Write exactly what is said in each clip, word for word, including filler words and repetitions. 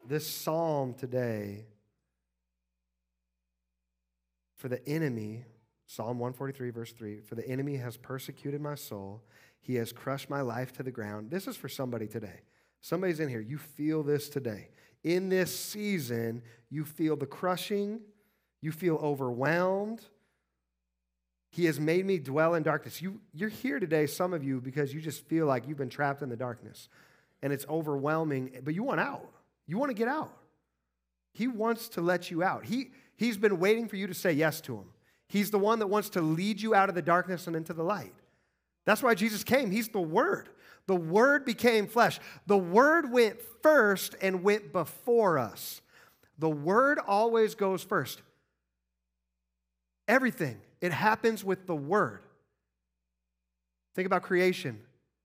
this psalm today, for the enemy, Psalm one forty-three, verse three, for the enemy has persecuted my soul. He has crushed my life to the ground. This is for somebody today. Somebody's in here. You feel this today. In this season, you feel the crushing. You feel overwhelmed. He has made me dwell in darkness. You, you're here today, some of you, because you just feel like you've been trapped in the darkness. And it's overwhelming, but you want out. You want to get out. He wants to let you out. He, he's been waiting for you to say yes to him. He's the one that wants to lead you out of the darkness and into the light. That's why Jesus came. He's the Word. The Word became flesh. The Word went first and went before us. The Word always goes first. Everything. It happens with the Word. Think about creation.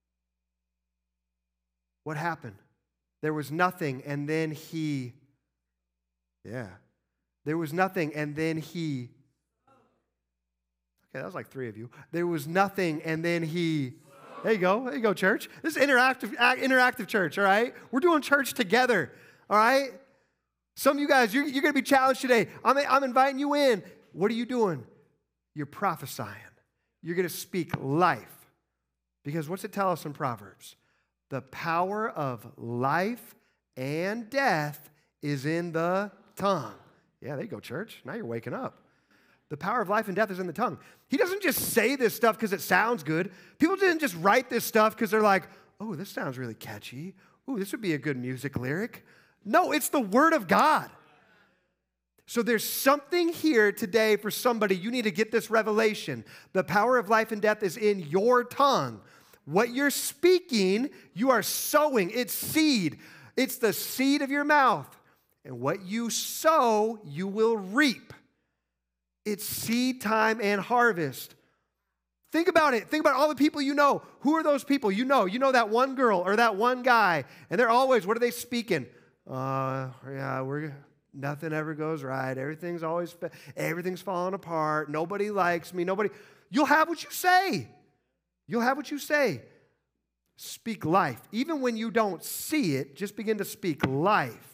What happened? There was nothing, and then He, yeah. There was nothing, and then He, okay, that was like three of you. There was nothing, and then He, there you go, there you go, church. This is interactive, interactive church, all right? We're doing church together, all right? Some of you guys, you're, you're going to be challenged today. I'm, I'm inviting you in. What are you doing? You're prophesying. You're going to speak life. Because what's it tell us in Proverbs? The power of life and death is in the tongue. Yeah, there you go, church. Now you're waking up. The power of life and death is in the tongue. He doesn't just say this stuff because it sounds good. People didn't just write this stuff because they're like, oh, this sounds really catchy. Ooh, this would be a good music lyric. No, it's the Word of God. So there's something here today for somebody. You need to get this revelation. The power of life and death is in your tongue. What you're speaking, you are sowing. It's seed. It's the seed of your mouth. And what you sow, you will reap. It's seed time and harvest. Think about it. Think about all the people you know. Who are those people you know? You know that one girl or that one guy. And they're always, what are they speaking? Uh, yeah, we're... Nothing ever goes right. Everything's always, everything's falling apart. Nobody likes me. Nobody. You'll have what you say. You'll have what you say. Speak life. Even when you don't see it, just begin to speak life.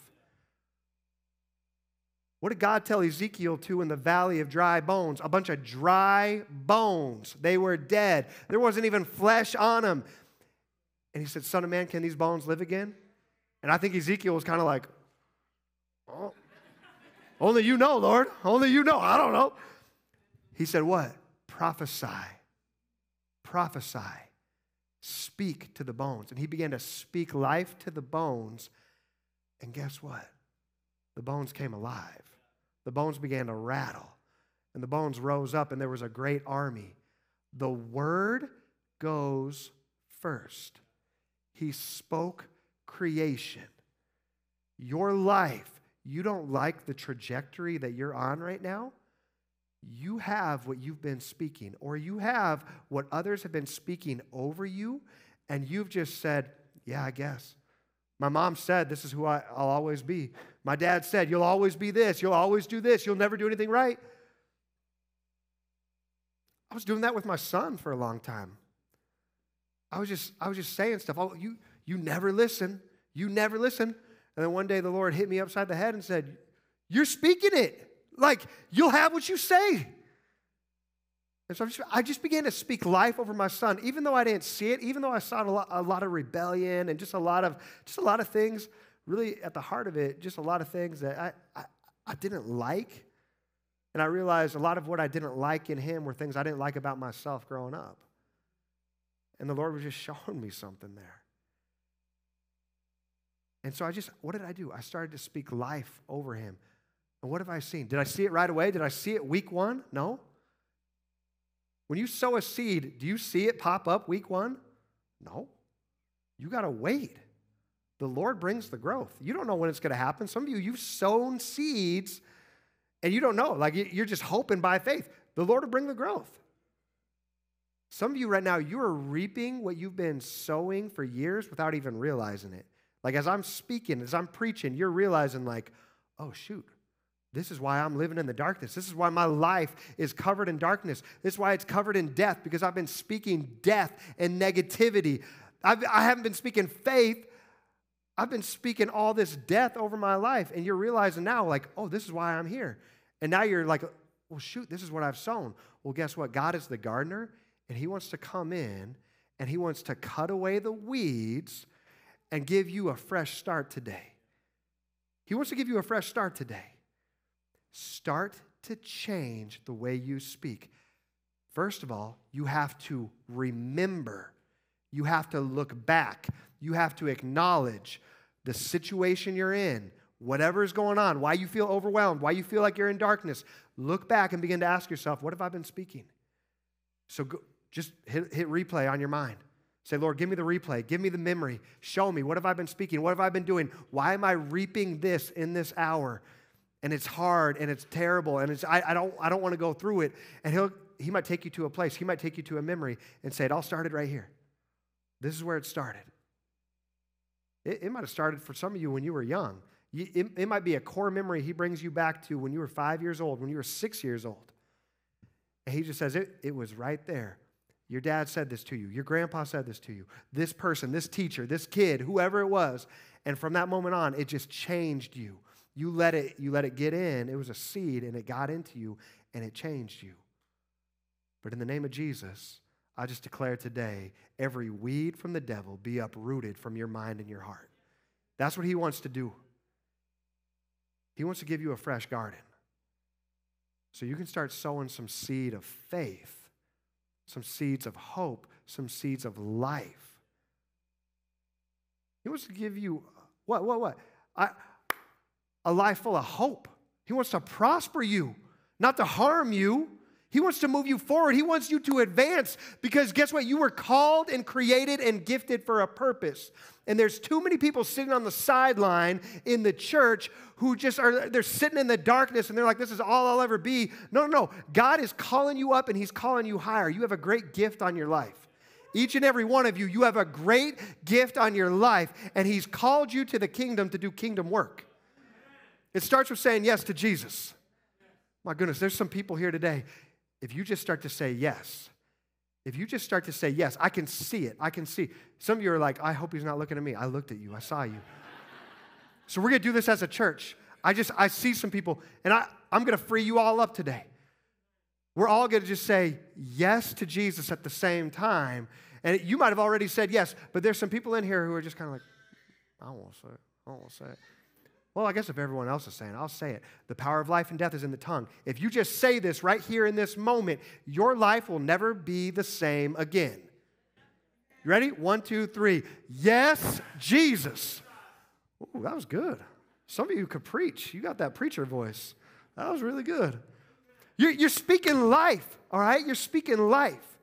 What did God tell Ezekiel to in the valley of dry bones? A bunch of dry bones. They were dead. There wasn't even flesh on them. And he said, Son of man, can these bones live again? And I think Ezekiel was kind of like, oh. Only you know, Lord. Only you know. I don't know. He said what? Prophesy. Prophesy. Speak to the bones. And he began to speak life to the bones. And guess what? The bones came alive. The bones began to rattle. And the bones rose up, and there was a great army. The Word goes first. He spoke creation. Your life. You don't like the trajectory that you're on right now? You have what you've been speaking, or you have what others have been speaking over you, and you've just said, yeah, I guess. My mom said, this is who I, I'll always be. My dad said, you'll always be this. You'll always do this. You'll never do anything right. I was doing that with my son for a long time. I was just, I was just saying stuff. Oh, you, you never listen. You never listen. And then one day the Lord hit me upside the head and said, you're speaking it. Like, you'll have what you say. And so I just, I just began to speak life over my son, even though I didn't see it, even though I saw a lot, a lot of rebellion and just a lot of, just a lot of things, really at the heart of it, just a lot of things that I, I, I didn't like. And I realized a lot of what I didn't like in him were things I didn't like about myself growing up. And the Lord was just showing me something there. And so I just, what did I do? I started to speak life over him. And what have I seen? Did I see it right away? Did I see it week one? No. When you sow a seed, do you see it pop up week one? No. You got to wait. The Lord brings the growth. You don't know when it's going to happen. Some of you, you've sown seeds and you don't know. Like you're just hoping by faith. The Lord will bring the growth. Some of you right now, you are reaping what you've been sowing for years without even realizing it. Like as I'm speaking, as I'm preaching, you're realizing like, oh shoot, this is why I'm living in the darkness. This is why my life is covered in darkness. This is why it's covered in death, because I've been speaking death and negativity. I've, I haven't been speaking faith. I've been speaking all this death over my life, and you're realizing now, like, oh, this is why I'm here. And now you're like, well, shoot, this is what I've sown. Well, guess what? God is the gardener, and he wants to come in, and he wants to cut away the weeds and give you a fresh start today. He wants to give you a fresh start today. Start to change the way you speak. First of all, you have to remember. You have to look back. You have to acknowledge the situation you're in, whatever is going on, why you feel overwhelmed, why you feel like you're in darkness. Look back and begin to ask yourself, what have I been speaking? So go, just hit, hit replay on your mind. Say, Lord, give me the replay. Give me the memory. Show me, what have I been speaking? What have I been doing? Why am I reaping this in this hour? And it's hard and it's terrible and it's I, I don't I don't want to go through it. And he'll he might take you to a place. He might take you to a memory and say, it all started right here. This is where it started. It, it might have started for some of you when you were young. You, it, it might be a core memory he brings you back to when you were five years old, when you were six years old. And he just says, it, it was right there. Your dad said this to you. Your grandpa said this to you. This person, this teacher, this kid, whoever it was. And from that moment on, it just changed you. You let it, you let it get in. It was a seed, and it got into you, and it changed you. But in the name of Jesus, I just declare today, every weed from the devil be uprooted from your mind and your heart. That's what he wants to do. He wants to give you a fresh garden. So you can start sowing some seed of faith, some seeds of hope, some seeds of life. He wants to give you, what, what, what? I, a life full of hope. He wants to prosper you, not to harm you. He wants to move you forward. He wants you to advance because guess what? You were called and created and gifted for a purpose. And there's too many people sitting on the sideline in the church who just are, they're sitting in the darkness and they're like, this is all I'll ever be. No, no, no. God is calling you up and he's calling you higher. You have a great gift on your life. Each and every one of you, you have a great gift on your life and he's called you to the kingdom to do kingdom work. It starts with saying yes to Jesus. My goodness, there's some people here today. If you just start to say yes, if you just start to say yes, I can see it. I can see. Some of you are like, I hope he's not looking at me. I looked at you. I saw you. So we're going to do this as a church. I just, I see some people, and I, I'm going to free you all up today. We're all going to just say yes to Jesus at the same time. And you might have already said yes, but there's some people in here who are just kind of like, I don't want to say it. I don't want to say it. Well, I guess if everyone else is saying it, I'll say it. The power of life and death is in the tongue. If you just say this right here in this moment, your life will never be the same again. You ready? One, two, three. Yes, Jesus. Ooh, that was good. Some of you could preach. You got that preacher voice. That was really good. You're, you're speaking life, all right? You're speaking life.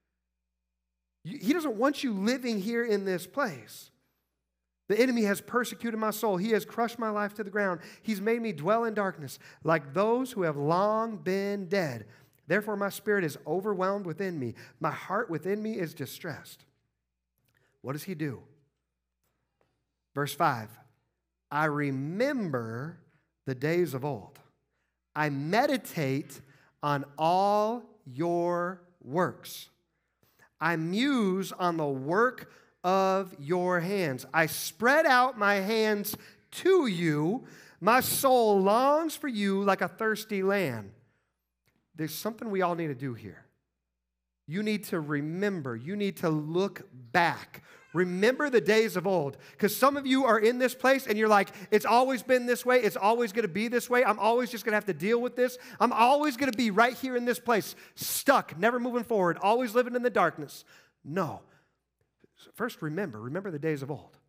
You, he doesn't want you living here in this place. The enemy has persecuted my soul. He has crushed my life to the ground. He's made me dwell in darkness like those who have long been dead. Therefore, my spirit is overwhelmed within me. My heart within me is distressed. What does he do? Verse five, I remember the days of old. I meditate on all your works. I muse on the work of your hands. I spread out my hands to you. My soul longs for you like a thirsty land. There's something we all need to do here. You need to remember. You need to look back. Remember the days of old. Because some of you are in this place and you're like, it's always been this way. It's always going to be this way. I'm always just going to have to deal with this. I'm always going to be right here in this place, stuck, never moving forward, always living in the darkness. No. First, remember. Remember the days of old.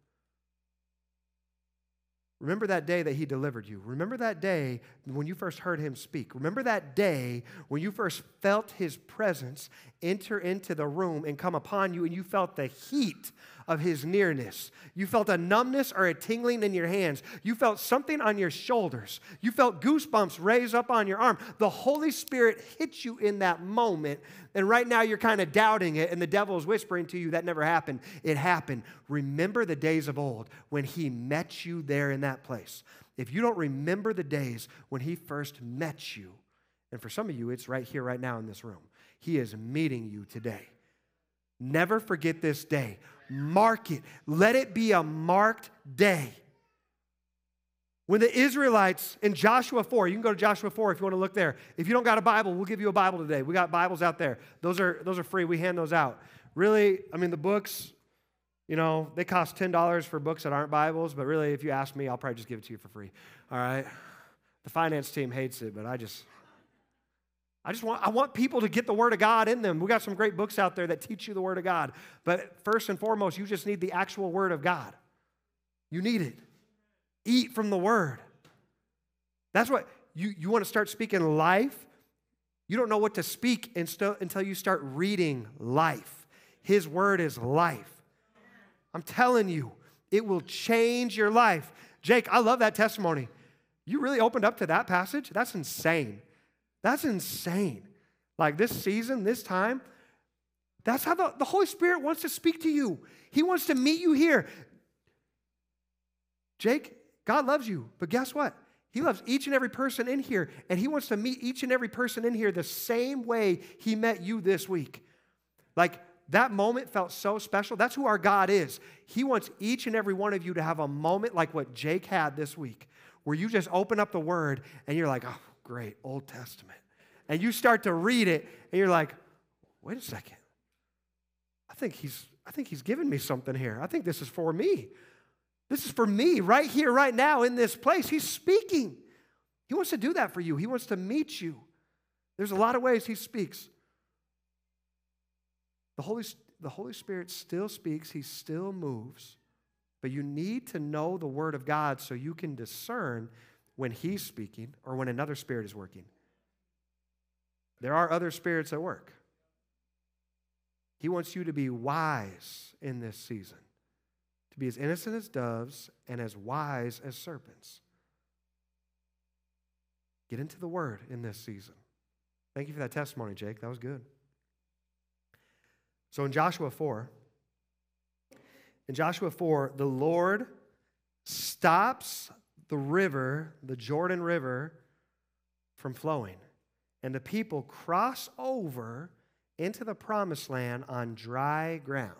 Remember that day that he delivered you. Remember that day when you first heard him speak. Remember that day when you first felt his presence enter into the room and come upon you and you felt the heat of his nearness. You felt a numbness or a tingling in your hands. You felt something on your shoulders. You felt goosebumps raise up on your arm. The Holy Spirit hit you in that moment, and right now you're kind of doubting it, and the devil is whispering to you, that never happened. It happened. Remember the days of old when he met you there in that place. If you don't remember the days when he first met you, and for some of you, it's right here, right now in this room. He is meeting you today. Never forget this day. Mark it. Let it be a marked day. When the Israelites in Joshua four, you can go to Joshua four if you want to look there. If you don't got a Bible, we'll give you a Bible today. We got Bibles out there. Those are, those are free. We hand those out. Really, I mean, the books, you know, they cost ten dollars for books that aren't Bibles, but really, if you ask me, I'll probably just give it to you for free. All right? The finance team hates it, but I just, I just want, I want people to get the Word of God in them. We got some great books out there that teach you the Word of God. But first and foremost, you just need the actual Word of God. You need it. Eat from the Word. That's what, you, you want to start speaking life. You don't know what to speak inst- until you start reading life. His Word is life. I'm telling you, it will change your life. Jake, I love that testimony. You really opened up to that passage? That's insane. That's insane. Like this season, this time, that's how the, the Holy Spirit wants to speak to you. He wants to meet you here. Jake, God loves you, but guess what? He loves each and every person in here, and He wants to meet each and every person in here the same way He met you this week. Like, that moment felt so special. That's who our God is. He wants each and every one of you to have a moment like what Jake had this week, where you just open up the Word, and you're like, oh, great, Old Testament. And you start to read it, and you're like, wait a second. I think he's, I think he's giving me something here. I think this is for me. This is for me right here, right now in this place. He's speaking. He wants to do that for you. He wants to meet you. There's a lot of ways He speaks. The Holy, the Holy Spirit still speaks. He still moves. But you need to know the Word of God so you can discern when He's speaking or when another spirit is working. There are other spirits at work. He wants you to be wise in this season, to be as innocent as doves and as wise as serpents. Get into the Word in this season. Thank you for that testimony, Jake. That was good. So in Joshua four, in Joshua four, the Lord stops the river, the Jordan River, from flowing. And the people cross over into the promised land on dry ground.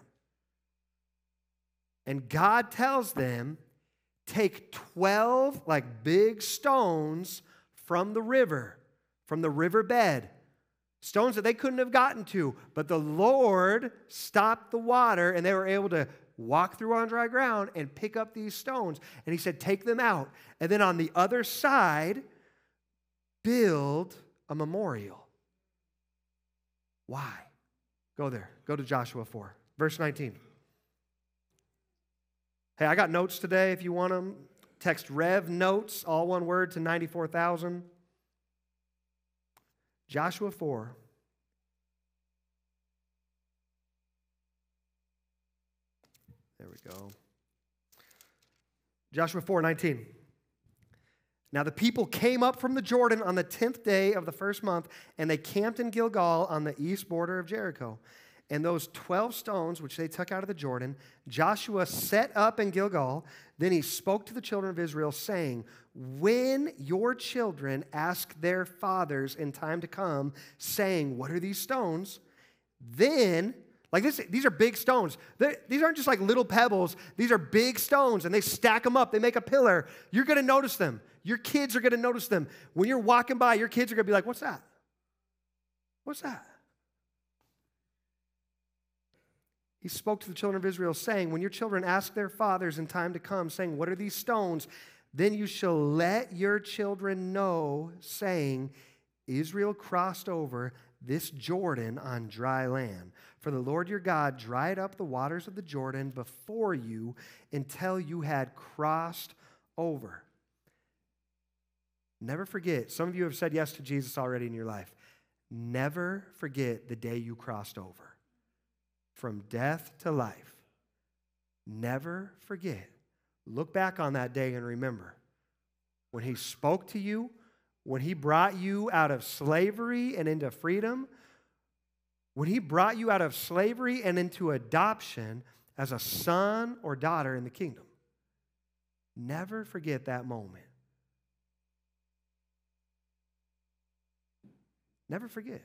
And God tells them, take twelve like big stones from the river, from the riverbed. Stones that they couldn't have gotten to. But the Lord stopped the water and they were able to walk through on dry ground and pick up these stones. And He said, take them out. And then on the other side, build a memorial. Why? Go there. Go to Joshua four, verse nineteen. Hey, I got notes today if you want them. Text Rev Notes, all one word, to ninety-four thousand. Joshua four. There we go. Joshua four nineteen. Now the people came up from the Jordan on the tenth day of the first month, and they camped in Gilgal on the east border of Jericho. And those twelve stones, which they took out of the Jordan, Joshua set up in Gilgal. Then he spoke to the children of Israel, saying, when your children ask their fathers in time to come, saying, what are these stones? Then, like this, these are big stones. They're, these aren't just like little pebbles. These are big stones, and they stack them up. They make a pillar. You're going to notice them. Your kids are going to notice them. When you're walking by, your kids are going to be like, what's that? What's that? He spoke to the children of Israel, saying, when your children ask their fathers in time to come, saying, what are these stones? Then you shall let your children know, saying, Israel crossed over this Jordan on dry land. For the Lord your God dried up the waters of the Jordan before you until you had crossed over. Never forget, some of you have said yes to Jesus already in your life. Never forget the day you crossed over. From death to life. Never forget. Look back on that day and remember. When He spoke to you, when He brought you out of slavery and into freedom, when He brought you out of slavery and into adoption as a son or daughter in the kingdom. Never forget that moment. Never forget.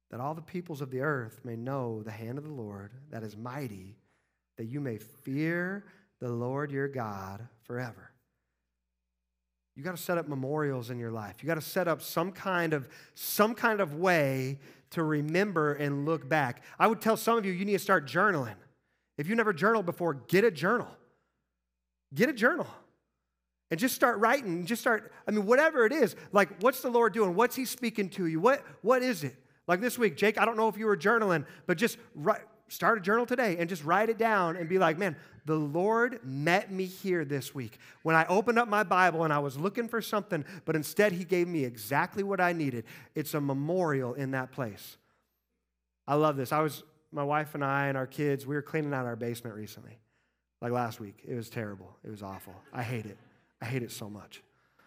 that all the peoples of the earth may know the hand of the Lord that is mighty, that you may fear the Lord your God forever. You got to set up memorials in your life. You got to set up some kind of some kind of way to remember and look back. I would tell some of you, you need to start journaling. If you never journaled before, get a journal. Get a journal. And just start writing. Just start, I mean, whatever it is. Like, what's the Lord doing? What's he speaking to you? What, what is it? Like this week, Jake, I don't know if you were journaling, but just write, start a journal today and just write it down and be like, man, the Lord met me here this week. When I opened up my Bible and I was looking for something, but instead he gave me exactly what I needed. It's a memorial in that place. I love this. I was, my wife and I and our kids, we were cleaning out our basement recently. Like last week. It was terrible. It was awful. I hate it. I hate it so much.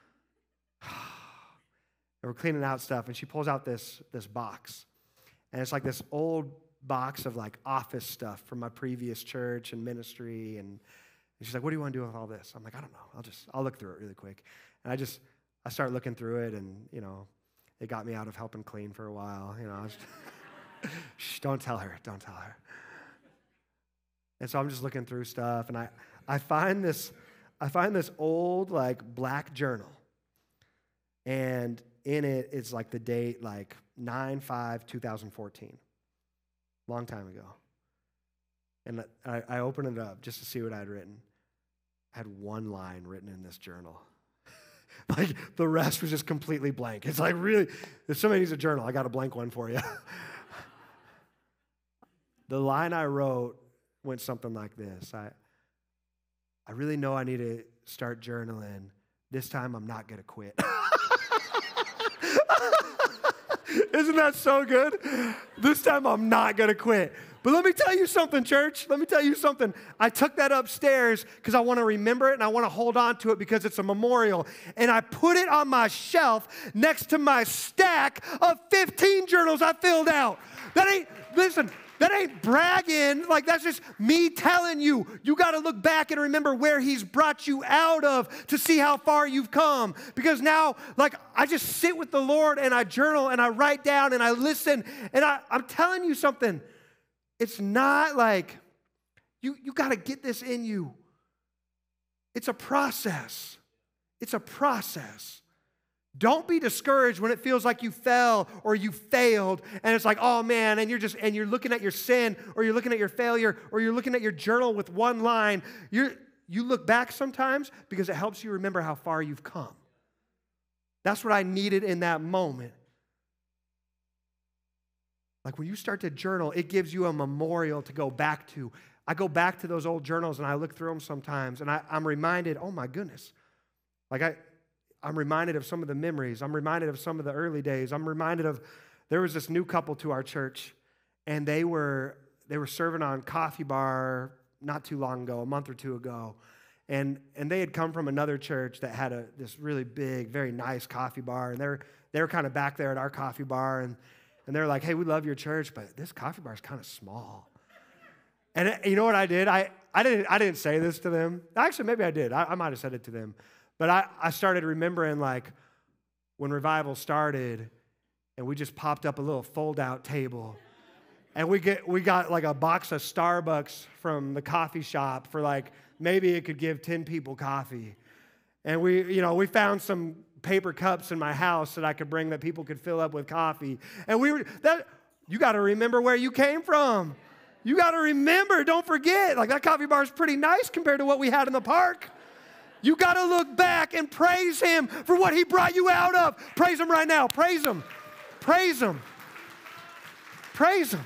And we're cleaning out stuff, and she pulls out this, this box. And it's like this old box of like office stuff from my previous church and ministry. And, and she's like, what do you want to do with all this? I'm like, I don't know. I'll just, I'll look through it really quick. And I just, I start looking through it, and, you know, it got me out of helping clean for a while. You know, I was shh, don't tell her. Don't tell her. And so I'm just looking through stuff, and I, I find this, I find this old, like, black journal. And in it, it's like the date, like nine five twenty fourteen. Long time ago. And I, I opened it up just to see what I had written. I had one line written in this journal. Like, the rest was just completely blank. It's like, really, if somebody needs a journal, I got a blank one for you. The line I wrote went something like this. I, I really know I need to start journaling. This time, I'm not going to quit. Isn't that so good? This time I'm not going to quit. But let me tell you something, church. Let me tell you something. I took that upstairs because I want to remember it and I want to hold on to it because it's a memorial. And I put it on my shelf next to my stack of fifteen journals I filled out. That ain't, listen, that ain't bragging. Like, that's just me telling you. You got to look back and remember where he's brought you out of to see how far you've come. Because now, like, I just sit with the Lord and I journal and I write down and I listen. And I, I'm telling you something. It's not like, you, you got to get this in you. It's a process. It's a process. Don't be discouraged when it feels like you fell or you failed and it's like, oh man, and you're just, and you're looking at your sin or you're looking at your failure or you're looking at your journal with one line. You're, you look back sometimes because it helps you remember how far you've come. That's what I needed in that moment. Like when you start to journal, it gives you a memorial to go back to. I go back to those old journals and I look through them sometimes and I, I'm reminded, oh my goodness. Like I, I'm reminded of some of the memories. I'm reminded of some of the early days. I'm reminded of, there was this new couple to our church and they were, they were serving on Coffee Bar not too long ago, a month or two ago. And, and they had come from another church that had a, this really big, very nice coffee bar. And they're, they were kind of back there at our coffee bar and And they're like, hey, we love your church, but this coffee bar is kind of small. And it, you know what I did? I, I, didn't, I didn't say this to them. Actually, maybe I did. I, I might have said it to them. But I, I started remembering, like, when revival started, and we just popped up a little fold-out table. And we get we got, like, a box of Starbucks from the coffee shop for, like, maybe it could give ten people coffee. And we, you know, we found some paper cups in my house that I could bring that people could fill up with coffee. And we were, that, you got to remember where you came from. You got to remember, don't forget. Like, that coffee bar is pretty nice compared to what we had in the park. You got to look back and praise him for what he brought you out of. Praise him right now. Praise him. Praise him. Praise him.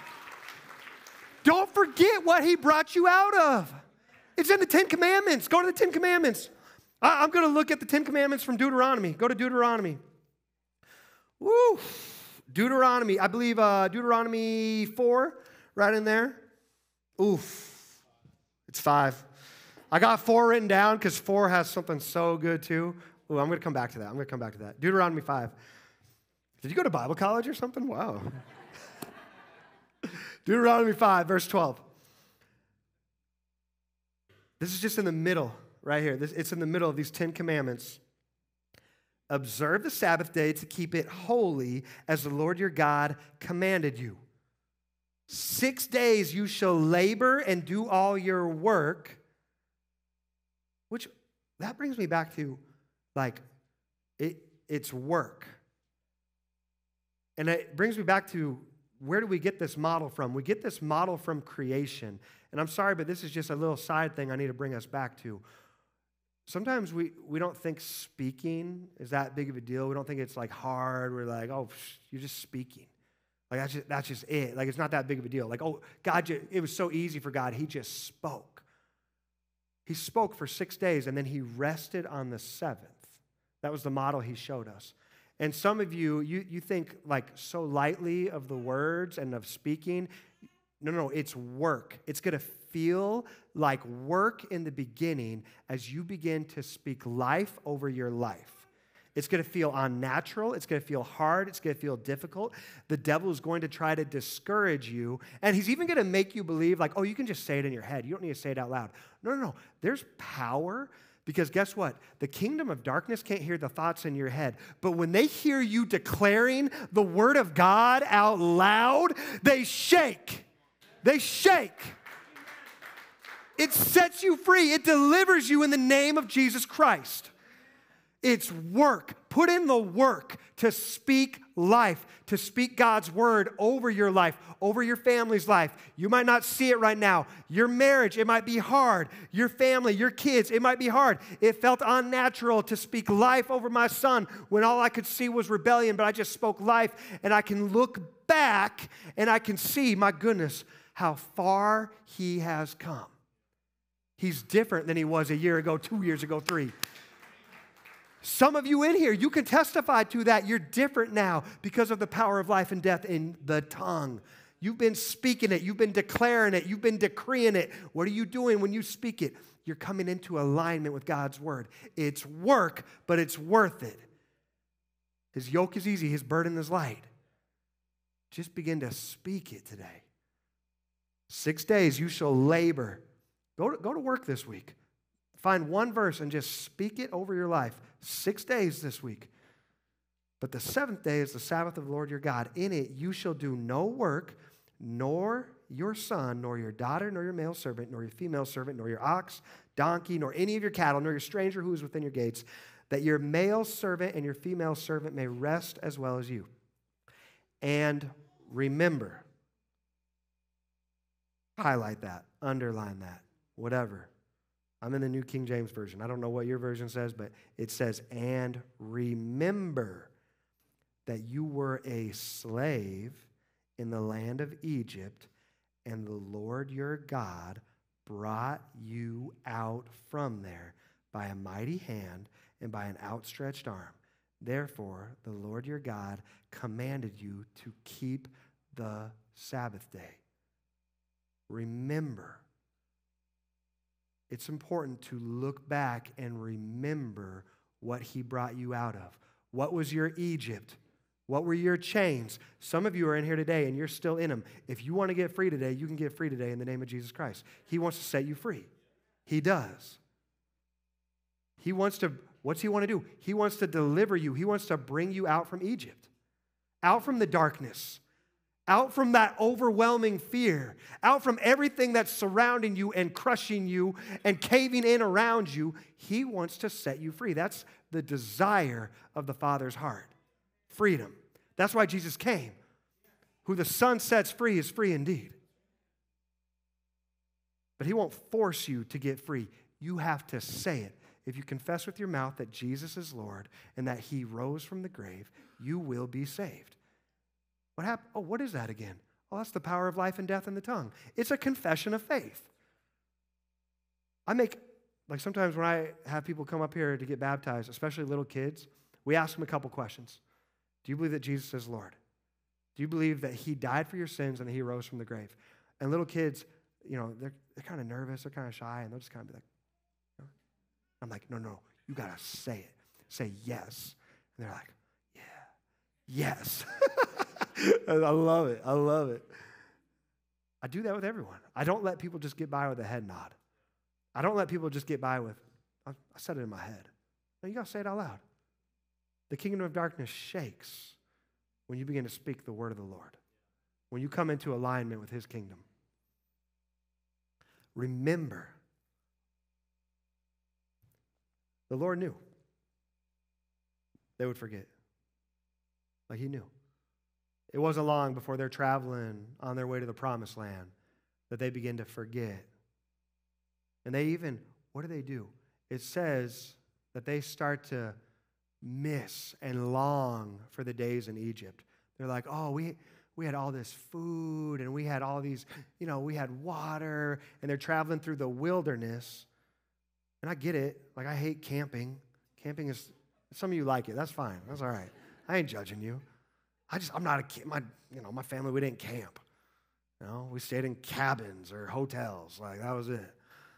Don't forget what he brought you out of. It's in the Ten Commandments. Go to the Ten Commandments. I'm going to look at the Ten Commandments from Deuteronomy. Go to Deuteronomy. Woo! Deuteronomy. I believe uh, Deuteronomy four, right in there. Oof. It's five. I got four written down because four has something so good too. Ooh, I'm going to come back to that. I'm going to come back to that. Deuteronomy five. Did you go to Bible college or something? Wow. Deuteronomy five, verse twelve. This is just in the middle. Right here. This, it's in the middle of these Ten Commandments. Observe the Sabbath day to keep it holy as the Lord your God commanded you. Six days you shall labor and do all your work, which that brings me back to, like, it, it's work. And it brings me back to, where do we get this model from? We get this model from creation. And I'm sorry, but this is just a little side thing I need to bring us back to. Sometimes we, we don't think speaking is that big of a deal. We don't think it's like hard. We're like, oh, you're just speaking. Like, that's just, that's just it. Like, it's not that big of a deal. Like, oh, God, it was so easy for God. He just spoke. He spoke for six days, and then he rested on the seventh. That was the model he showed us. And some of you, you, you think, like, so lightly of the words and of speaking. No, no, it's work. It's going to feel like work in the beginning as you begin to speak life over your life. It's going to feel unnatural. It's going to feel hard. It's going to feel difficult. The devil is going to try to discourage you. And he's even going to make you believe, like, oh, you can just say it in your head. You don't need to say it out loud. No, no, no. There's power. Because guess what? The kingdom of darkness can't hear the thoughts in your head. But when they hear you declaring the word of God out loud, they shake. They shake. It sets you free. It delivers you in the name of Jesus Christ. It's work. Put in the work to speak life, to speak God's word over your life, over your family's life. You might not see it right now. Your marriage, it might be hard. Your family, your kids, it might be hard. It felt unnatural to speak life over my son when all I could see was rebellion, but I just spoke life, and I can look back and I can see, my goodness, how far he has come. He's different than he was a year ago, two years ago, three. Some of you in here, you can testify to that. You're different now because of the power of life and death in the tongue. You've been speaking it. You've been declaring it. You've been decreeing it. What are you doing when you speak it? You're coming into alignment with God's word. It's work, but it's worth it. His yoke is easy. His burden is light. Just begin to speak it today. Six days you shall labor. Go to, go to work this week. Find one verse and just speak it over your life. Six days this week. But the seventh day is the Sabbath of the Lord your God. In it you shall do no work, nor your son, nor your daughter, nor your male servant, nor your female servant, nor your ox, donkey, nor any of your cattle, nor your stranger who is within your gates, that your male servant and your female servant may rest as well as you. And remember, highlight that, underline that, whatever. I'm in the New King James Version. I don't know what your version says, but it says, and remember that you were a slave in the land of Egypt, and the Lord your God brought you out from there by a mighty hand and by an outstretched arm. Therefore, the Lord your God commanded you to keep the Sabbath day. Remember. It's important to look back and remember what he brought you out of. What was your Egypt? What were your chains? Some of you are in here today and you're still in them. If you want to get free today, you can get free today in the name of Jesus Christ. He wants to set you free. He does. He wants to, what's he want to do? He wants to deliver you. He wants to bring you out from Egypt, out from the darkness, out from that overwhelming fear, out from everything that's surrounding you and crushing you and caving in around you. He wants to set you free. That's the desire of the Father's heart. Freedom. That's why Jesus came. Who the Son sets free is free indeed. But he won't force you to get free. You have to say it. If you confess with your mouth that Jesus is Lord and that he rose from the grave, you will be saved. What happened? Oh, what is that again? Oh, that's the power of life and death in the tongue. It's a confession of faith. I make, like sometimes when I have people come up here to get baptized, especially little kids, we ask them a couple questions. Do you believe that Jesus is Lord? Do you believe that he died for your sins and that he rose from the grave? And little kids, you know, they're, they're kind of nervous, they're kind of shy, and they'll just kind of be like, no. I'm like, no, no, you got to say it. Say yes. And they're like, yeah, yes. I love it. I love it. I do that with everyone. I don't let people just get by with a head nod. I don't let people just get by with, I, I said it in my head. No, you got to say it out loud. The kingdom of darkness shakes when you begin to speak the word of the Lord, when you come into alignment with his kingdom. Remember, the Lord knew they would forget. Like he knew. It wasn't long before they're traveling on their way to the promised land that they begin to forget. And they even, what do they do? It says that they start to miss and long for the days in Egypt. They're like, oh, we we had all this food and we had all these, you know, we had water, and they're traveling through the wilderness. And I get it. Like, I hate camping. Camping is, some of you like it. That's fine. That's all right. I ain't judging you. I just, I'm not a, my, you know, my family, we didn't camp. You know, we stayed in cabins or hotels. Like, that was it.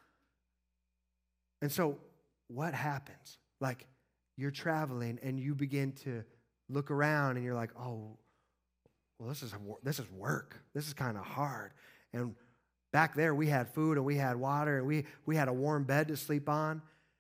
And so what happens? Like, you're traveling and you begin to look around and you're like, oh, well, this is this is work. This is kind of hard. And back there we had food and we had water and we, we had a warm bed to sleep on.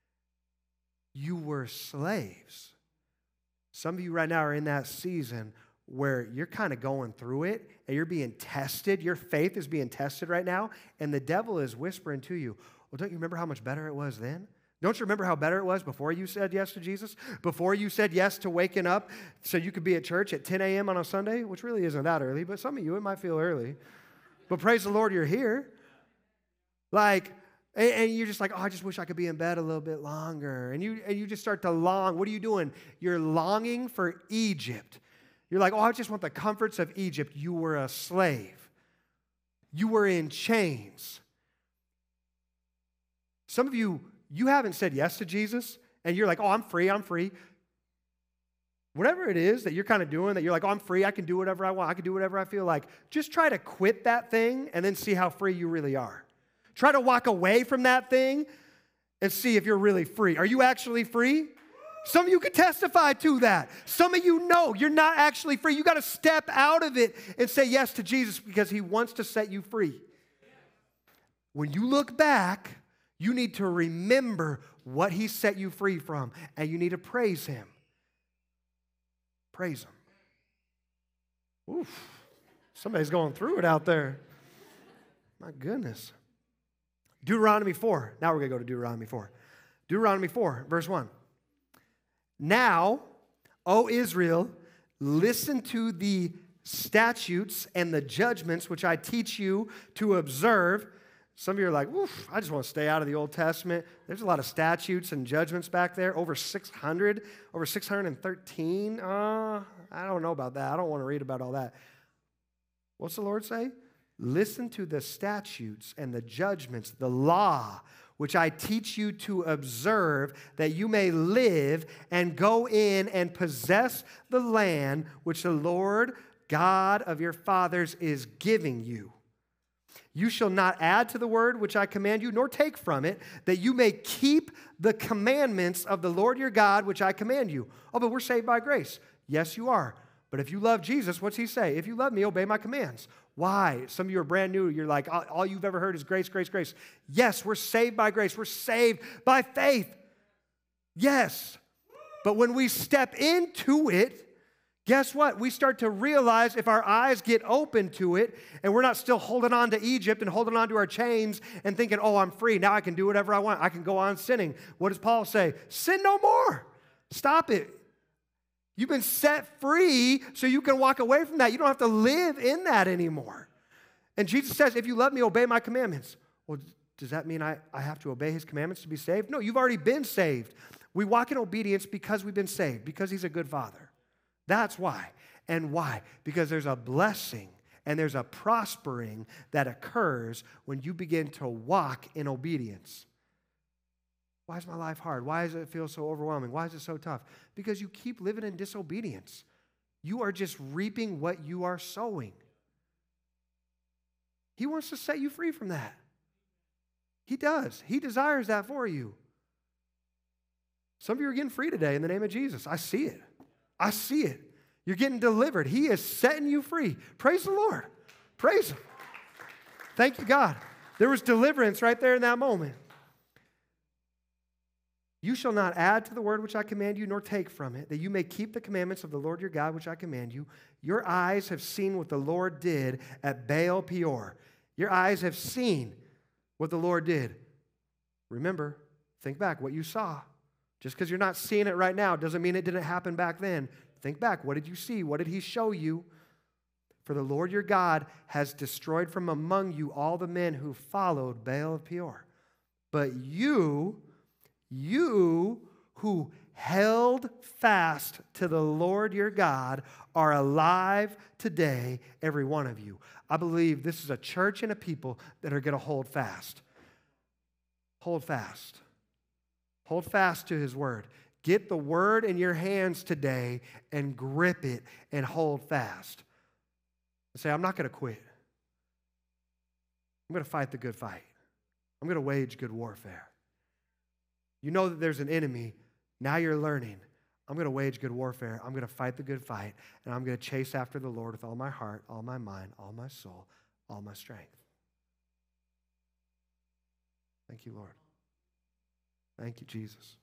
You were slaves. Some of you right now are in that season where you're kind of going through it and you're being tested. Your faith is being tested right now, and the devil is whispering to you, well, don't you remember how much better it was then? Don't you remember how better it was before you said yes to Jesus? Before you said yes to waking up so you could be at church at ten a.m. on a Sunday, which really isn't that early, but some of you, it might feel early. But praise the Lord, you're here. Like, and, and you're just like, oh, I just wish I could be in bed a little bit longer. And you, and you just start to long. What are you doing? You're longing for Egypt. You're like, oh, I just want the comforts of Egypt. You were a slave. You were in chains. Some of you, you haven't said yes to Jesus, and you're like, oh, I'm free, I'm free. Whatever it is that you're kind of doing, that you're like, oh, I'm free, I can do whatever I want, I can do whatever I feel like. Just try to quit that thing and then see how free you really are. Try to walk away from that thing and see if you're really free. Are you actually free? Some of you can testify to that. Some of you know you're not actually free. You got to step out of it and say yes to Jesus because he wants to set you free. When you look back, you need to remember what he set you free from, and you need to praise him. Praise him. Oof. Somebody's going through it out there. My goodness. Deuteronomy four. Now we're going to go to Deuteronomy four. Deuteronomy four, verse one. Now, O Israel, listen to the statutes and the judgments which I teach you to observe. Some of you are like, oof, I just want to stay out of the Old Testament. There's a lot of statutes and judgments back there, over six hundred, over six hundred thirteen. Uh, I don't know about that. I don't want to read about all that. What's the Lord say? Listen to the statutes and the judgments, the law, which I teach you to observe, that you may live and go in and possess the land which the Lord God of your fathers is giving you. You shall not add to the word which I command you, nor take from it, that you may keep the commandments of the Lord your God, which I command you. Oh, but we're saved by grace. Yes, you are. But if you love Jesus, what's he say? If you love me, obey my commands. Why? Some of you are brand new. You're like, all you've ever heard is grace, grace, grace. Yes, we're saved by grace. We're saved by faith. Yes. But when we step into it, guess what? We start to realize, if our eyes get open to it and we're not still holding on to Egypt and holding on to our chains and thinking, oh, I'm free. Now I can do whatever I want. I can go on sinning. What does Paul say? Sin no more. Stop it. You've been set free so you can walk away from that. You don't have to live in that anymore. And Jesus says, if you love me, obey my commandments. Well, does that mean I, I have to obey his commandments to be saved? No, you've already been saved. We walk in obedience because we've been saved, because he's a good father. That's why. And why? Because there's a blessing and there's a prospering that occurs when you begin to walk in obedience. Why is my life hard? Why does it feel so overwhelming? Why is it so tough? Because you keep living in disobedience. You are just reaping what you are sowing. He wants to set you free from that. He does. He desires that for you. Some of you are getting free today in the name of Jesus. I see it. I see it. You're getting delivered. He is setting you free. Praise the Lord. Praise him. Thank you, God. There was deliverance right there in that moment. You shall not add to the word which I command you, nor take from it, that you may keep the commandments of the Lord your God, which I command you. Your eyes have seen what the Lord did at Baal Peor. Your eyes have seen what the Lord did. Remember, think back what you saw. Just because you're not seeing it right now doesn't mean it didn't happen back then. Think back. What did you see? What did he show you? For the Lord your God has destroyed from among you all the men who followed Baal of Peor. But you, you who held fast to the Lord your God are alive today, every one of you. I believe this is a church and a people that are going to hold fast. Hold fast. Hold fast to his word. Get the word in your hands today and grip it and hold fast. And say, I'm not going to quit. I'm going to fight the good fight. I'm going to wage good warfare. You know that there's an enemy. Now you're learning. I'm going to wage good warfare. I'm going to fight the good fight. And I'm going to chase after the Lord with all my heart, all my mind, all my soul, all my strength. Thank you, Lord. Thank you, Jesus.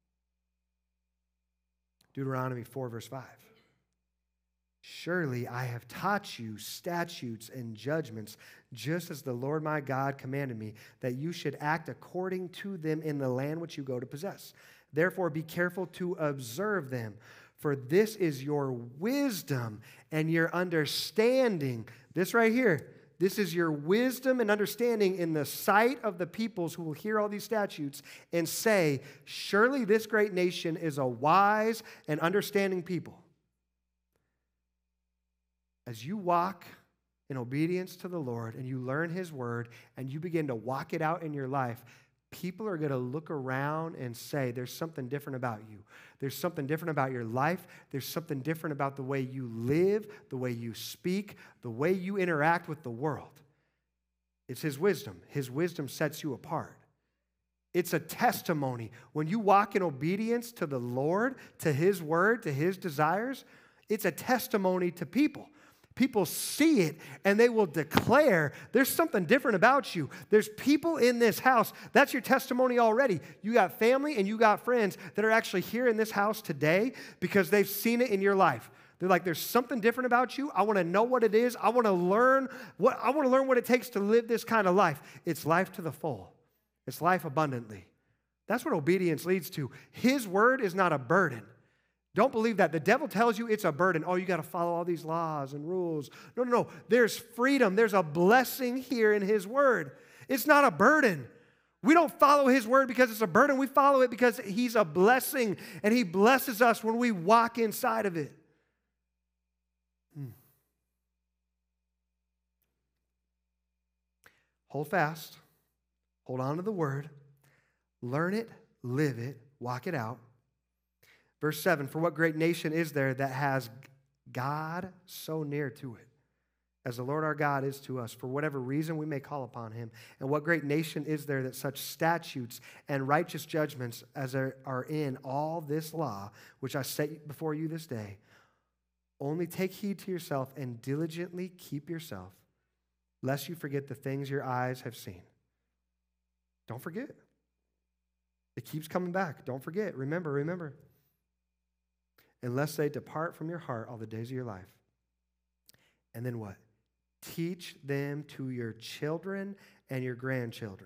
Deuteronomy four, verse five. Surely I have taught you statutes and judgments, just as the Lord my God commanded me, that you should act according to them in the land which you go to possess. Therefore be careful to observe them, for this is your wisdom and your understanding. This right here. This is your wisdom and understanding in the sight of the peoples who will hear all these statutes and say, surely this great nation is a wise and understanding people. As you walk in obedience to the Lord and you learn his word and you begin to walk it out in your life, people are going to look around and say, there's something different about you. There's something different about your life. There's something different about the way you live, the way you speak, the way you interact with the world. It's his wisdom. His wisdom sets you apart. It's a testimony. When you walk in obedience to the Lord, to his word, to his desires, it's a testimony to people. People see it and they will declare there's something different about you. There's people in this house. That's your testimony already. You got family and you got friends that are actually here in this house today because they've seen it in your life. They're like, there's something different about you. I want to know what it is. I want to learn what I want to learn what it takes to live this kind of life. It's life to the full. It's life abundantly. That's what obedience leads to. His word is not a burden. Don't believe that. The devil tells you it's a burden. Oh, you got to follow all these laws and rules. No, no, no. There's freedom. There's a blessing here in his word. It's not a burden. We don't follow his word because it's a burden. We follow it because he's a blessing, and he blesses us when we walk inside of it. Hmm. Hold fast. Hold on to the word. Learn it, live it, walk it out. Verse seven, for what great nation is there that has God so near to it, as the Lord our God is to us, for whatever reason we may call upon him? And what great nation is there that such statutes and righteous judgments as are, are in all this law, which I set before you this day? Only take heed to yourself and diligently keep yourself, lest you forget the things your eyes have seen. Don't forget. It keeps coming back. Don't forget. Remember, remember. Unless they depart from your heart all the days of your life. And then what? Teach them to your children and your grandchildren.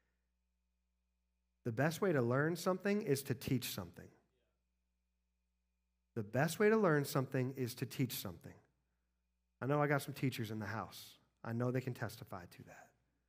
The best way to learn something is to teach something. The best way to learn something is to teach something. I know I got some teachers in the house. I know they can testify to that.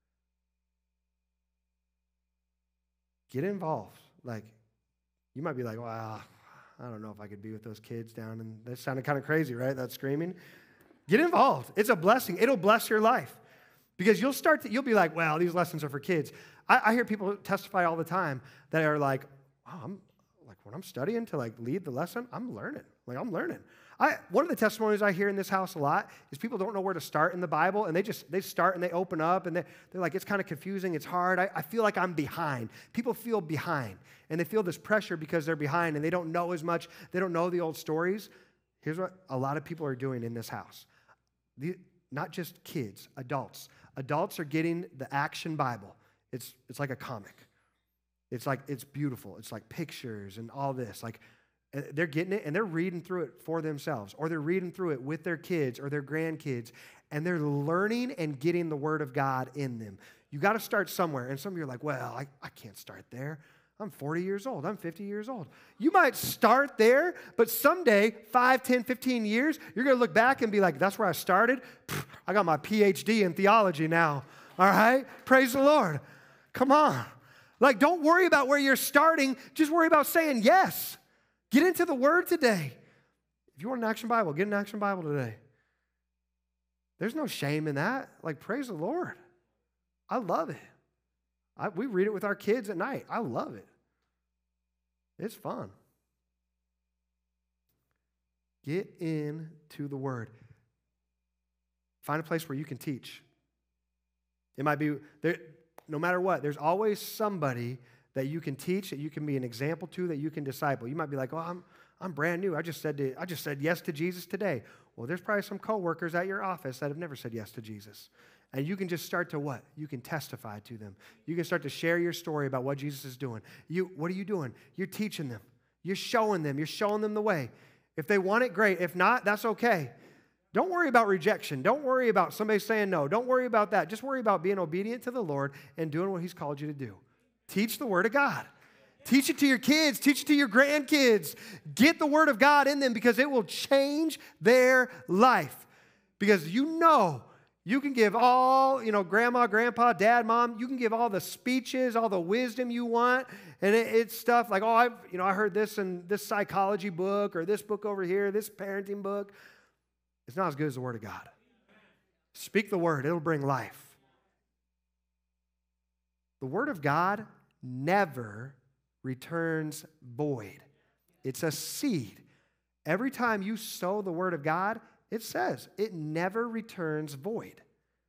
Get involved. Like, you might be like, wow, I don't know if I could be with those kids down, and that sounded kind of crazy, right? That screaming. Get involved. It's a blessing. It'll bless your life. Because you'll start to, you'll be like, well, these lessons are for kids. I, I hear people testify all the time that are like, oh, I'm like, when I'm studying to like lead the lesson, I'm learning. Like, I'm learning. I, one of the testimonies I hear in this house a lot is people don't know where to start in the Bible, and they just, they start and they open up, and they, they're like, it's kind of confusing, it's hard, I, I feel like I'm behind. People feel behind, and they feel this pressure because they're behind, and they don't know as much, they don't know the old stories. Here's what a lot of people are doing in this house. The, not just kids, adults. Adults are getting the Action Bible. It's, it's like a comic. It's like, it's beautiful. It's like pictures and all this. Like, they're getting it and they're reading through it for themselves, or they're reading through it with their kids or their grandkids, and they're learning and getting the Word of God in them. You got to start somewhere. And some of you are like, well, I, I can't start there. I'm forty years old. I'm fifty years old. You might start there, but someday, five, ten, fifteen years, you're going to look back and be like, that's where I started. Pfft, I got my P H D in theology now. All right? Praise the Lord. Come on. Like, don't worry about where you're starting. Just worry about saying yes. Get into the Word today. If you want an Action Bible, get an Action Bible today. There's no shame in that. Like, praise the Lord. I love it. I, we read it with our kids at night. I love it. It's fun. Get into the Word. Find a place where you can teach. It might be, there, no matter what, there's always somebody that you can teach, that you can be an example to, that you can disciple. You might be like, oh, I'm, I'm brand new. I just said to, I just said yes to Jesus today. Well, there's probably some coworkers at your office that have never said yes to Jesus. And you can just start to what? You can testify to them. You can start to share your story about what Jesus is doing. You, what are you doing? You're teaching them. You're showing them. You're showing them the way. If they want it, great. If not, that's okay. Don't worry about rejection. Don't worry about somebody saying no. Don't worry about that. Just worry about being obedient to the Lord and doing what He's called you to do. Teach the Word of God. Teach it to your kids. Teach it to your grandkids. Get the Word of God in them because it will change their life. Because you know, you can give all, you know, grandma, grandpa, dad, mom, you can give all the speeches, all the wisdom you want. And it, it's stuff like, oh, I've, you know, I heard this in this psychology book or this book over here, this parenting book. It's not as good as the Word of God. Speak the Word. It'll bring life. The Word of God never returns void. It's a seed. Every time you sow the Word of God, it says it never returns void.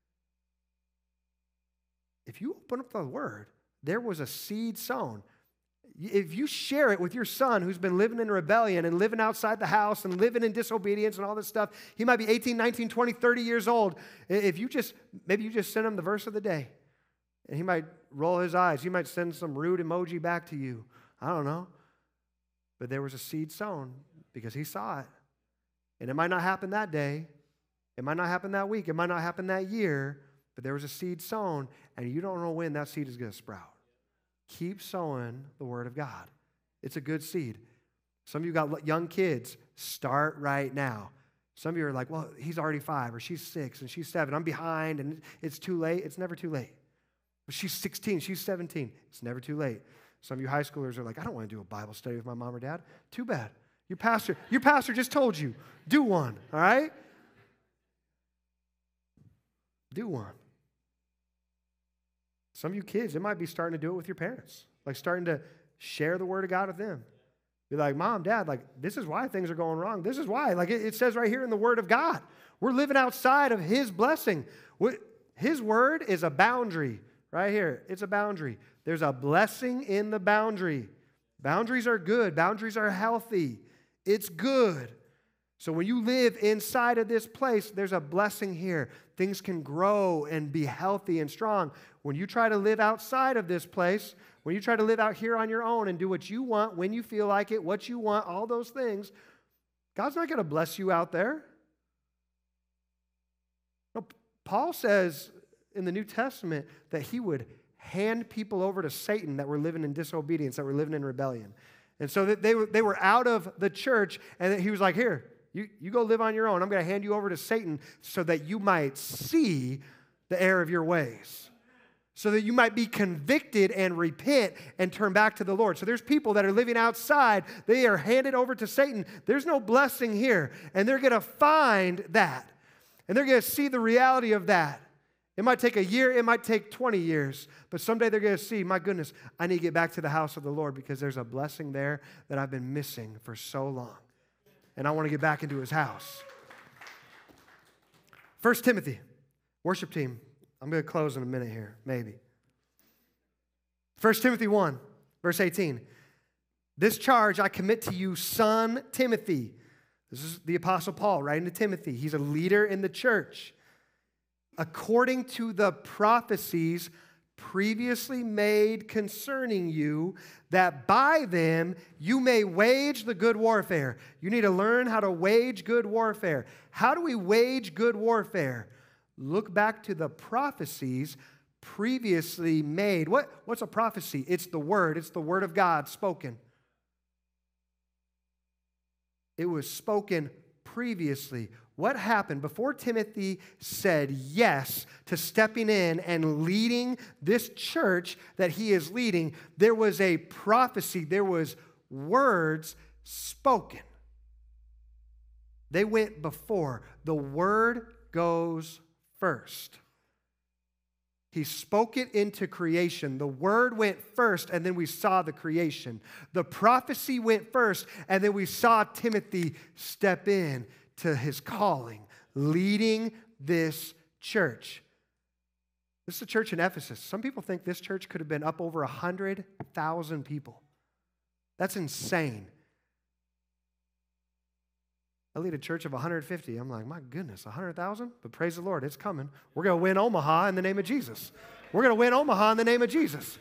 If you open up the Word, there was a seed sown. If you share it with your son who's been living in rebellion and living outside the house and living in disobedience and all this stuff, he might be eighteen, nineteen, twenty, thirty years old. If you just, maybe you just send him the verse of the day. And he might roll his eyes. He might send some rude emoji back to you. I don't know. But there was a seed sown because he saw it. And it might not happen that day. It might not happen that week. It might not happen that year. But there was a seed sown, and you don't know when that seed is going to sprout. Keep sowing the Word of God. It's a good seed. Some of you got young kids. Start right now. Some of you are like, well, he's already five, or she's six, and she's seven. I'm behind, and it's too late. It's never too late. But she's sixteen, she's seventeen. It's never too late. Some of you high schoolers are like, I don't want to do a Bible study with my mom or dad. Too bad. Your pastor, your pastor just told you, do one, all right? Do one. Some of you kids, it might be starting to do it with your parents, like starting to share the Word of God with them. Be like, Mom, Dad, like, this is why things are going wrong. This is why. Like, it, it says right here in the Word of God. We're living outside of His blessing. His Word is a boundary. Right here, it's a boundary. There's a blessing in the boundary. Boundaries are good. Boundaries are healthy. It's good. So when you live inside of this place, there's a blessing here. Things can grow and be healthy and strong. When you try to live outside of this place, when you try to live out here on your own and do what you want, when you feel like it, what you want, all those things, God's not going to bless you out there. No, Paul says in the New Testament that he would hand people over to Satan that were living in disobedience, that were living in rebellion. And so that they were, they were out of the church, and he was like, here, you, you go live on your own. I'm going to hand you over to Satan so that you might see the error of your ways, so that you might be convicted and repent and turn back to the Lord. So there's people that are living outside. They are handed over to Satan. There's no blessing here, and they're going to find that, and they're going to see the reality of that. It might take a year, it might take twenty years, but someday they're going to see, my goodness, I need to get back to the house of the Lord because there's a blessing there that I've been missing for so long. And I want to get back into His house. First Timothy, worship team. I'm going to close in a minute here, maybe. First Timothy one, verse eighteen. This charge I commit to you, son Timothy. This is the Apostle Paul writing to Timothy. He's a leader in the church. According to the prophecies previously made concerning you, that by them you may wage the good warfare. You need to learn how to wage good warfare. How do we wage good warfare? Look back to the prophecies previously made. What, what's a prophecy? It's the word. It's the word of God spoken. It was spoken previously. What happened before Timothy said yes to stepping in and leading this church that he is leading? There was a prophecy. There was words spoken. They went before. The word goes first. He spoke it into creation. The word went first, and then we saw the creation. The prophecy went first, and then we saw Timothy step in to his calling, leading this church. This is a church in Ephesus. Some people think this church could have been up over one hundred thousand people. That's insane. I lead a church of one hundred fifty. I'm like, my goodness, one hundred thousand? But praise the Lord, it's coming. We're going to win Omaha in the name of Jesus. We're going to win Omaha in the name of Jesus.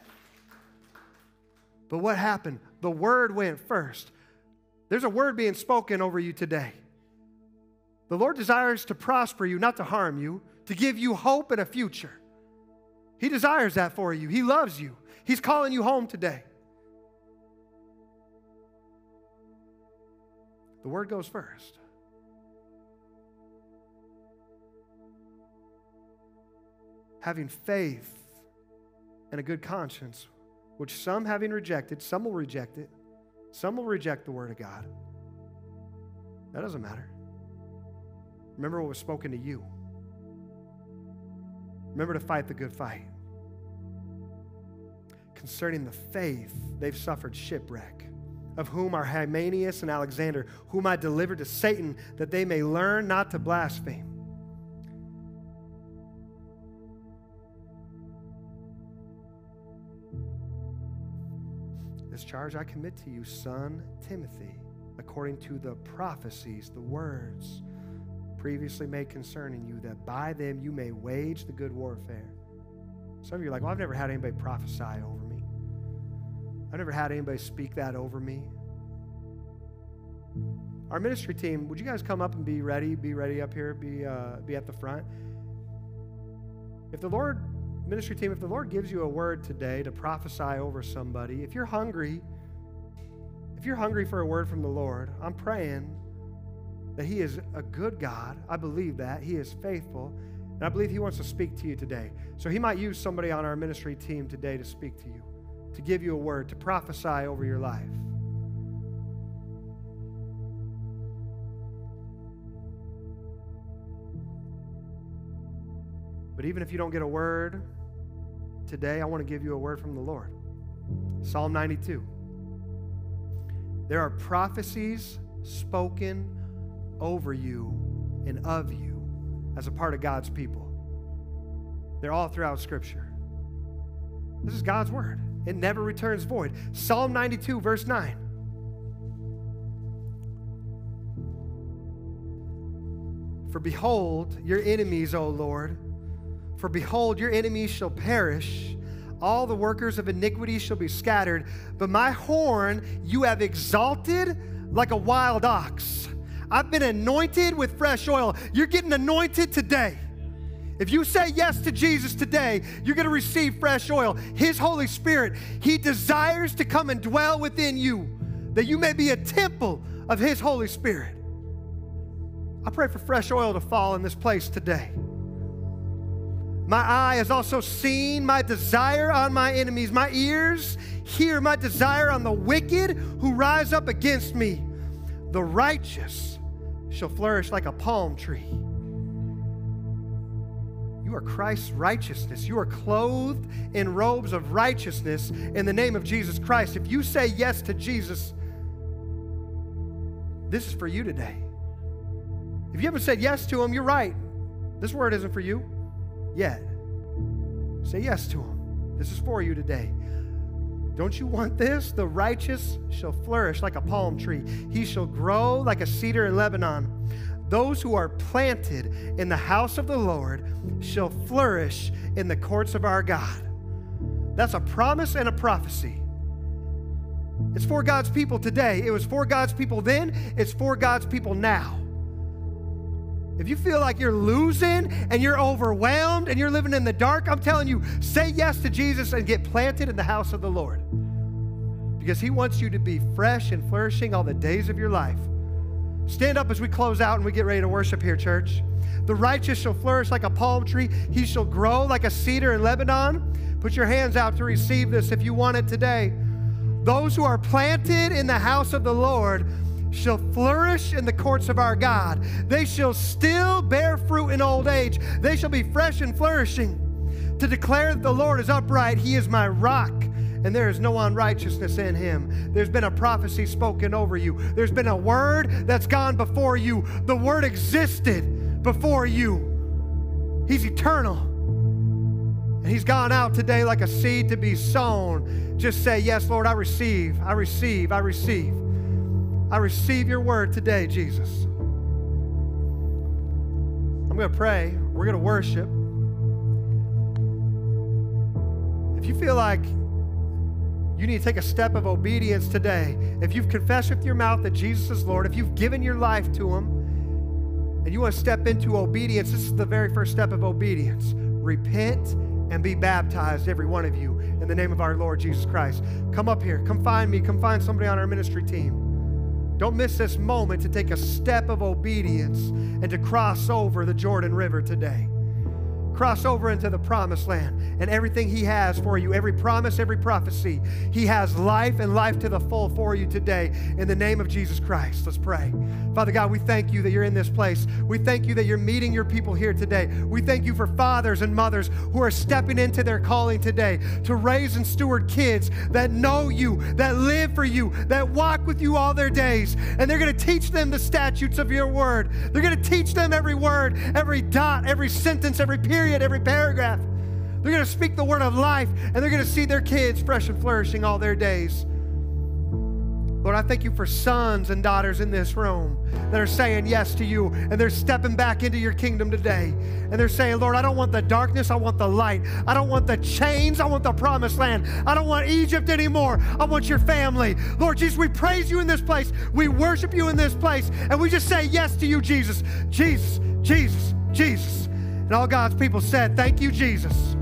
But what happened? The word went first. There's a word being spoken over you today. The Lord desires to prosper you, not to harm you, to give you hope and a future. He desires that for you. He loves you. He's calling you home today. The word goes first. Having faith and a good conscience, which some having rejected, some will reject it. Some will reject the word of God. That doesn't matter. Remember what was spoken to you. Remember to fight the good fight. Concerning the faith, they've suffered shipwreck, of whom are Hymenaeus and Alexander, whom I delivered to Satan, that they may learn not to blaspheme. This charge I commit to you, son Timothy, according to the prophecies, the words previously made concerning you, that by them you may wage the good warfare. Some of you are like, well, I've never had anybody prophesy over me. I've never had anybody speak that over me. Our ministry team, would you guys come up and be ready? Be ready up here. Be, uh, be at the front. If the Lord, ministry team, if the Lord gives you a word today to prophesy over somebody, if you're hungry, if you're hungry for a word from the Lord, I'm praying that He is a good God. I believe that. He is faithful. And I believe He wants to speak to you today. So He might use somebody on our ministry team today to speak to you, to give you a word, to prophesy over your life. But even if you don't get a word today, I want to give you a word from the Lord. Psalm ninety-two. There are prophecies spoken over you and of you as a part of God's people. They're all throughout Scripture. This is God's word. It never returns void. Psalm ninety-two, verse nine. For behold, your enemies, O Lord, for behold, your enemies shall perish. All the workers of iniquity shall be scattered. But my horn you have exalted like a wild ox. I've been anointed with fresh oil. You're getting anointed today. If you say yes to Jesus today, you're going to receive fresh oil. His Holy Spirit, He desires to come and dwell within you, that you may be a temple of His Holy Spirit. I pray for fresh oil to fall in this place today. My eye has also seen my desire on my enemies. My ears hear my desire on the wicked who rise up against me. The righteous shall flourish like a palm tree. You are Christ's righteousness. You are clothed in robes of righteousness in the name of Jesus Christ. If you say yes to Jesus, this is for you today. If you haven't said yes to Him, you're right. This word isn't for you yet. Say yes to Him. This is for you today. Don't you want this? The righteous shall flourish like a palm tree. He shall grow like a cedar in Lebanon. Those who are planted in the house of the Lord shall flourish in the courts of our God. That's a promise and a prophecy. It's for God's people today. It was for God's people then. It's for God's people now. If you feel like you're losing and you're overwhelmed and you're living in the dark, I'm telling you, say yes to Jesus and get planted in the house of the Lord. Because He wants you to be fresh and flourishing all the days of your life. Stand up as we close out and we get ready to worship here, church. The righteous shall flourish like a palm tree. He shall grow like a cedar in Lebanon. Put your hands out to receive this if you want it today. Those who are planted in the house of the Lord shall flourish in the courts of our God. They shall still bear fruit in old age. They shall be fresh and flourishing to declare that the Lord is upright. He is my rock, and there is no unrighteousness in Him. There's been a prophecy spoken over you. There's been a word that's gone before you. The word existed before you. He's eternal. And He's gone out today like a seed to be sown. Just say, yes, Lord, I receive, I receive, I receive. I receive your word today, Jesus. I'm going to pray. We're going to worship. If you feel like you need to take a step of obedience today, if you've confessed with your mouth that Jesus is Lord, if you've given your life to Him, and you want to step into obedience, this is the very first step of obedience. Repent and be baptized, every one of you, in the name of our Lord Jesus Christ. Come up here. Come find me. Come find somebody on our ministry team. Don't miss this moment to take a step of obedience and to cross over the Jordan River today. Cross over into the promised land and everything He has for you, every promise, every prophecy. He has life and life to the full for you today in the name of Jesus Christ. Let's pray. Father God, we thank you that you're in this place. We thank you that you're meeting your people here today. We thank you for fathers and mothers who are stepping into their calling today to raise and steward kids that know you, that live for you, that walk with you all their days. And they're going to teach them the statutes of your word. They're going to teach them every word, every dot, every sentence, every period, every paragraph. They're going to speak the word of life, and they're going to see their kids fresh and flourishing all their days. Lord, I thank you for sons and daughters in this room that are saying yes to you, and they're stepping back into your kingdom today. And they're saying, Lord, I don't want the darkness, I want the light. I don't want the chains, I want the promised land. I don't want Egypt anymore. I want your family. Lord Jesus, we praise you in this place. We worship you in this place, and we just say yes to you, Jesus. Jesus, Jesus, Jesus. And all God's people said, thank you, Jesus.